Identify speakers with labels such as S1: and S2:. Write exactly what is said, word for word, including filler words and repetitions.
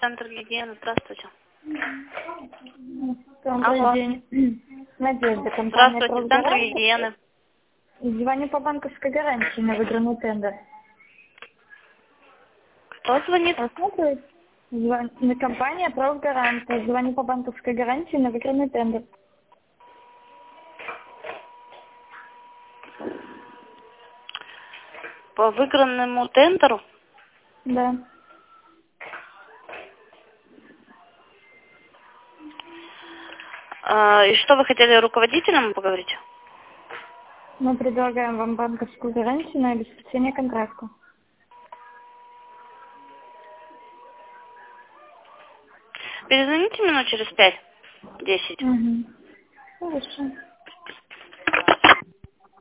S1: центр гигиены. Здравствуйте.
S2: Добрый
S1: Алло.
S2: день. Надежда, компания
S1: Здравствуйте, центр
S2: «Правгарант».
S1: гигиены.
S2: Звоню по банковской гарантии на выигранный тендер.
S1: Кто звонит?
S2: Посмотрите. Звон... На компания «Правгарант». Звоню по банковской гарантии на выигранный тендер.
S1: По выигранному тендеру?
S2: Да.
S1: А, и что вы хотели руководителям поговорить?
S2: Мы предлагаем вам банковскую гарантию на обеспечение контракта.
S1: Перезвоните минут через пять-десять.
S2: Угу. Хорошо.